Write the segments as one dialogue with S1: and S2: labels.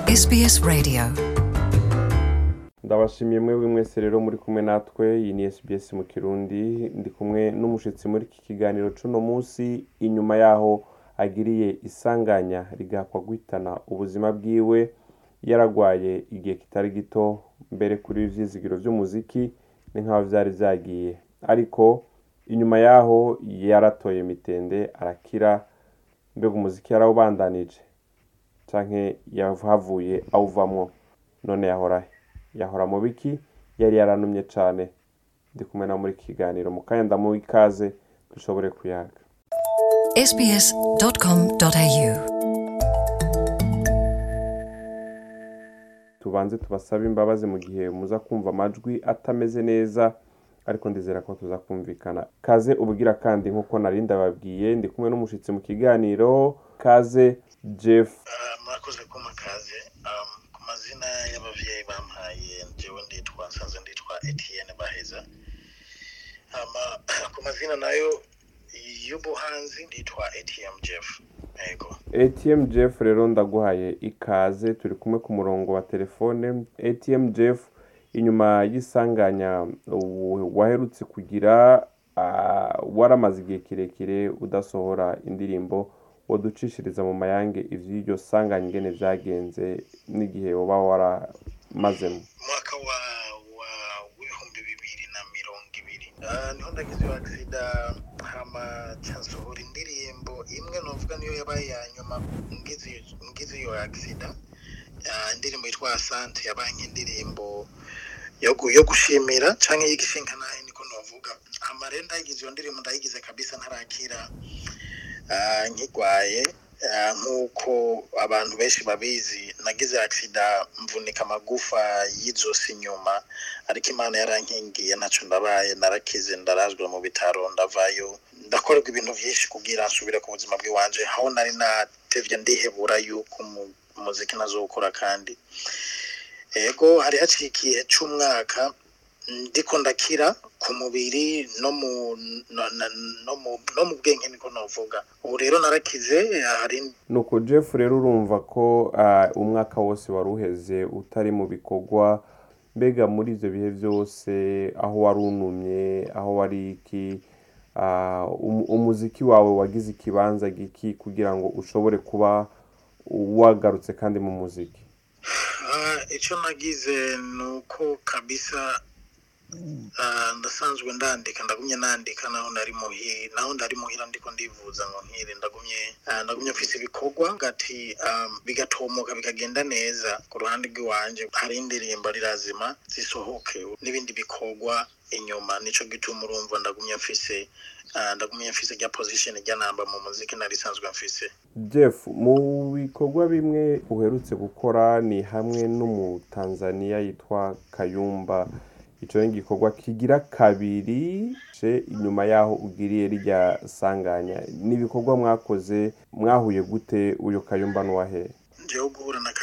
S1: SBS Radio.
S2: Ndabashimiye mwebwe mwese rero muri kumwe natwe. Iyi ni SBS mu Kirundi. Ndi kumwe n'umushitsi muri iki kiganiro cuno munsi, inyuma yaho agiriye isanganya rigakwa guhitana ubuzima bwiwe. Yaragwaye igihe kitari gito mbere kuri ivyizigiro vy'umuziki, ni nkaho vyari vyagiye, ariko inyuma yaho yaratoye mitende arakira. Mbega umuziki yarawubandanije canke yahavuye awuvamwo? None yahora mu biki? Yari yaranumye cane. Ndi kumwe na muri kiganiro mu kanya ndamuha ikaze dushobore kuyaga.
S1: sbs.com.au.
S2: Tubanze tubasaba imbabazi mu gihe muza kumva amajwi atameze neza, ariko ndizera ko tuza kumvikana. Kaze ubugira kandi nkuko nari ndababwiye, ndi kumwe n'umushitsi mu kiganiro. Kaze Jeff.
S3: Murakoze kuma kaze. Ku mazina y'abavyeyi bampaye jewe nditwa Etienne Baheza. Ku mazina nayo y'ubuhanzi nditwa ATM Jeff. Yego.
S2: ATM Jeff rero ndaguhaye ikaze, turi kumwe ku murongo wa telefone. ATM Jeff, inyuma y'isanganya waherutse kugira, waramaze igihe kirekire udasohora indirimbo, woducishiriza mu mayange ivy'iryo sanganya ingene vyagenze n'igihe woba waramazemo?
S3: Mwaka wa 2020 niho ndagize accident, hama cansohora indirimbo imwe novuga niyo yabaye ya nyuma ngize iyo accident. Indirimbo yitwa Asante yabaye nk'indirimbo yo gushimira canke y'igishinga nahe niko novuga. Hama rero ndagize iyo ndirimbo ndayigize kabisa ntarakira, nkigwaye. Nkuko abantu benshi babizi, nagize accident mvunika amagufa y'izosi inyuma, ariko Imana yarankingiye ntaco ndabaye, narakize ndarazwa mu bitaro ndavayo, ndakorerwa ibintu vyinshi kugira nsubire ku buzima bw'iwanje, aho nari natevye ndihebura yuko umuziki nazokora. Kandi ego hari hacikiye c'umwaka ndiko ndakira ku mubiri no mu bwenge niko novuga. Ubu rero narakize.
S2: Nuko Jeff rero urumva ko umwaka wose waruheze utari mu bikorwa. Mbega muri ivyo bihe vyose, aho warunumye, aho wari iki, umuziki wawe wagize ikibanza giki kugira ngo ushobore kuba wagarutse kandi mu muziki?
S3: Ico nagize nuko kabisa ndasanzwe ndagumye nandika naho ndari muhira ndiko ndivuza ngo nkire, ndagumye mfise ibikorwa gati bigatomoka bikagenda neza. Ku ruhande rw'iwanje hari indirimbo rirazima zisohoke n'ibindi bikorwa inyuma, nico gituma urumva ndagumye mfise rya position rya namba mu muziki nari sanzwe mfise.
S2: Jeff, mu bikorwa bimwe uherutse gukora ni hamwe n'umu Tanzania yitwa Kayumba. Ico ni igikorwa kigira kabiri inyuma yaho ugiriye rijya sanganya. N'ibikorwa mwakoze, mwahuye gute? Uyo Kayumba nuwahe?
S3: Nje guhura na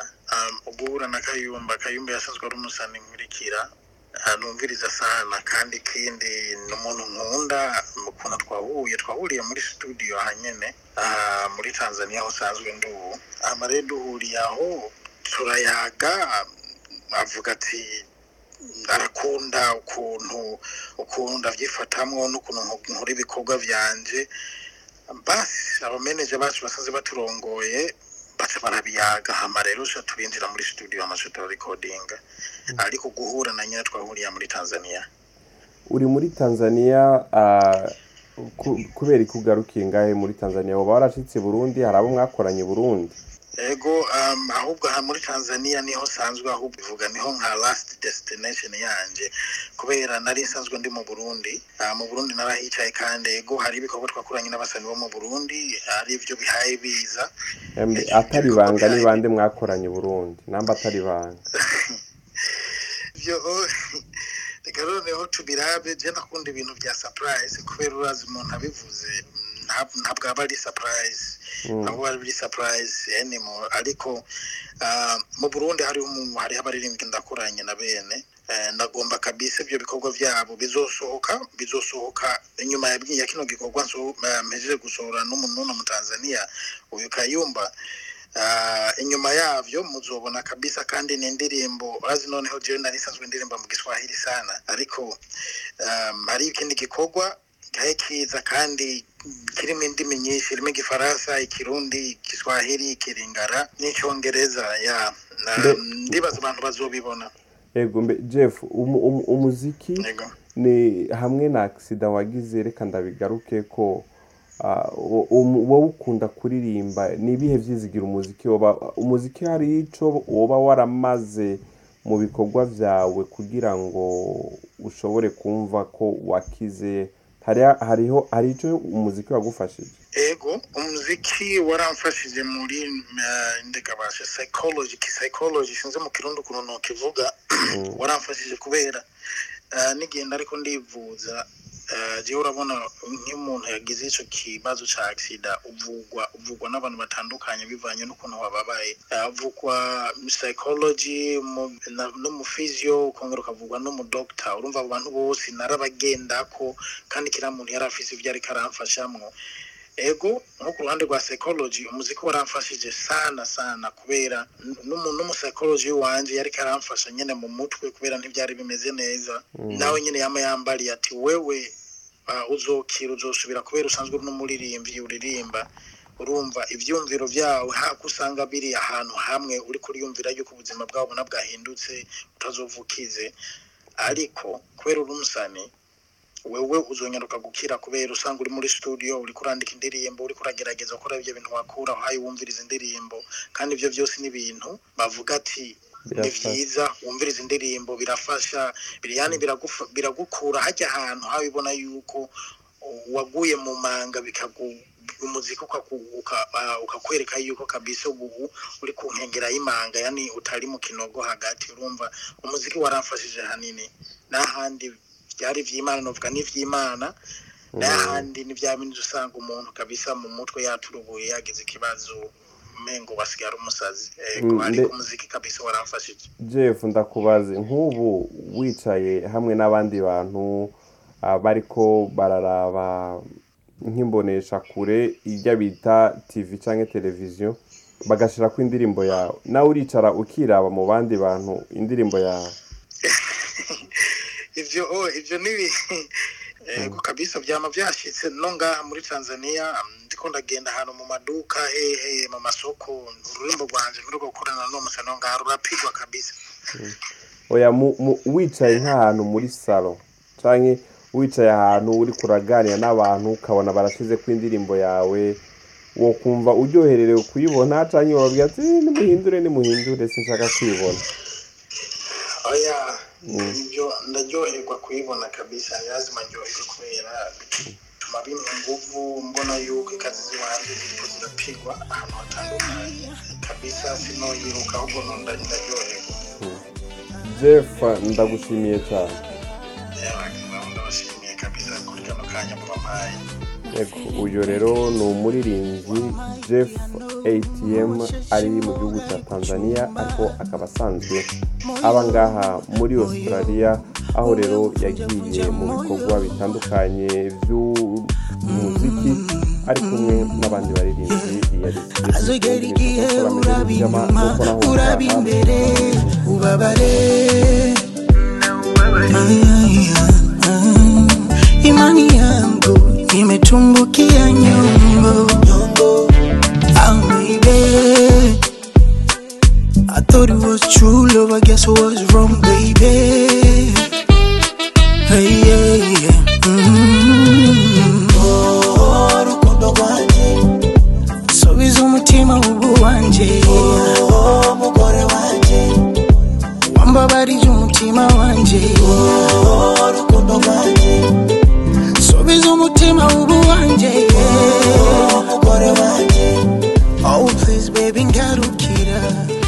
S3: Kayumba yasanzwe ari umusani nkurikira, numviriza sana, kandi kindi n'umuntu nkunda. Mukuna twahuriye muri studio hanyene muri Tanzania aho sanzwe ndubu. Amare duhuriye aho turayaga, avuga ati arakunda ukuntu ndavyifatamwo n'ukuntu nkora ibikorwa vyanje. Basi abameneje bacu basanze baturongoye baca barabiyaga, hama rero turinjira muri studio amashuto recording. Ariko guhura na nyina twahuriye muri Tanzania.
S2: Uri muri Tanzania, kubera ikugarukiye ngahe muri Tanzania? Woba warashitse Burundi? Hari abo mwakoranye Burundi?
S3: Ego, ahubwo muri Tanzania niho sanzwe, ahubwo bivuga niho nka last destination yanje, kubera nari sanzwe ndi mu Burundi. Mu Burundi narahicaye, kandi ego hari ibikorwa twakoranye n'abasani bo mu Burundi, ari ivyo bihaye biza.
S2: Atari banga ni bande mwakoranye Burundi? Namba atari banga
S3: ivyo reka noneho tubirabe. Je ndakunda ibintu vya surprise, kubera urazi umuntu abivuze ntabwo aba ari surprise. Ntabwo ari surprise anymore. Ariko mu Burundi hari abaririmbyi ndakoranye na bene, ndagomba kabisa ibyo bikorwa byabo bizosohoka inyuma ya kino gikorwa mpejeje gusohora n'umuntu mu Tanzania, uyu Kayumba. inyuma yavyo muzobona kabisa kandi ni indirimbo urazi noneho jewe narisanzwe indirimba mu Giswahili sana ariko hari ikindi gikorwa kiza kandi kirimo indimi nyinshi irimo Igifaransa, Ikirundi, Igiswahili, Ikiringara n'Icyongereza ndibaza abantu bazobibona.
S2: Ego Jeff umuziki ni hamwe na accident wagize reka ndabigaruke ko wowe ukunda kuririmba ni ibihe vyizigira umuziki hari ico woba waramaze mu bikorwa vyawe kugira ngo ushobore kumva ko wakize hari ico umuziki wagufashije?
S3: Ego umuziki waramfashije muri ndegabasha psychology sinze mu Kirundi kuno kivuga waramfashije kubera nigenda ariko ndivuza je urabona nk'umuntu yagize ico kibazo ca accident uvugwa n'abantu batandukanye bivanye n'ukuntu wababaye avugwa psychology no mu physio ukongera ukavugwa no mu doctor urumva abantu bose narabagendako kandi kira muntu yarafise ivyo ari karamfashamwo. Ego nko ku ruhande rwa psychology umuziki waramfashije sana kubera n'umuntu psychology wanje yari karamfasha nyene mu mutwe kubera ntibyari bimeze neza nawe nyene yambariye ati wewe uzosubira kubera usanzwe uri n'umuririmbyi uririmba urumva ivyumviro vyawe hakusanga biri ahantu hamwe uri kuriyumvira yuko ubuzima bwawe nabwahindutse utazovukize ariko kubera uri umusani wewe uzonyaruka gukira kubera usanga uri muri studio uri kurandika indirimbo uri kuragerageza gukora ibyo bintu wakura hayi wumviriza indirimbo kandi ibyo byose ni ibintu bavuga ati ni vyiza wumviriza indirimbo birafasha biriyani biragukura hajya ahantu habibona yuko waguye mu manga umuziki ukakwereka yuko kabisa ubu uri ku nkengera y'imanga yani utari mu kinogo hagati urumva umuziki waramfashije hanini n'ahandi byari vy'Imana novuga n'ivy'Imana n'ahandi n'ivyabindi usanga umuntu kabisa mu mutwe yaturubuye yagize ikibazo mengo basigara umusazi ariko umuziki kabisa waramfashije.
S2: Jeff ndakubaze nk'ubu wicaye hamwe n'abandi bantu bariko bararaba nk'imbonesha kure ijya bita TV canke televiziyo bagashira ku indirimbo yawe nawe uricara ukiraba mu bandi bantu indirimbo yawe?
S3: Ivyo nibi kabisa byama byashitse no ngaha muri Tanzania ndiko ndagenda hano mu maduka mu masoko ururimbo rwanje rwo gukorana no musano ngaha rurapigwa kabisa.
S2: Oya wicaye nk'ahantu muri salon canke wicaye ahantu uri kuraganira n'abantu ukabona barashize ku indirimbo yawe wo kumva uryohererewe kuyibona canke wabwira ati nimuhindure sinshaka kwibona?
S3: Oya ibyo ndaryoherwa kuyibona kabisa lazima ndyoherwe kubera tuma nguvu mbona yuko ikazi ziwanje zirapigwa ahantu hatandukanye kabisa sinoyiruka ahubwo ndaryoherwa.
S2: Jeff ndagushimiye cyane.
S3: Ndabashimiye kabisa kuri kano kanya mubampaye.
S2: Yego uyu rero ni umuririmbyi Jeff ATM ari mu gihugu cya Tanzania ariko akaba asanzwe aba ngaha muri Australia aho rero yagiye mu bikorwa bitandukanye by'umuziki ari kumwe n'abandi baririmbyi
S1: imani yangu imetumbukia nyongo. Baby, I thought it was true love, I guess I was wrong, baby. Hey, yeah. Oh, rukundo rwanje sobiza umutima ubu wanje. Oh, mugore wanje wambabarije umutima wanje. Oh, rukundo rwanje sobiza umutima ubu wanje. Oh, mugore wanje oh please baby ngarukira.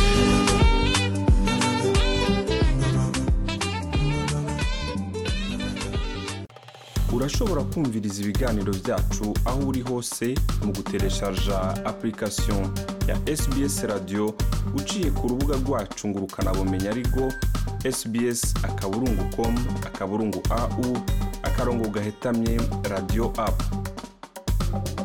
S2: Urashobora kumviriza ibiganiro byacu aho uri hose mu gutereshaja application ya SBS Radio uciye ku rubuga rwacu ngurukanabumenyi ariko sbs.com/au/gahetamye radio app.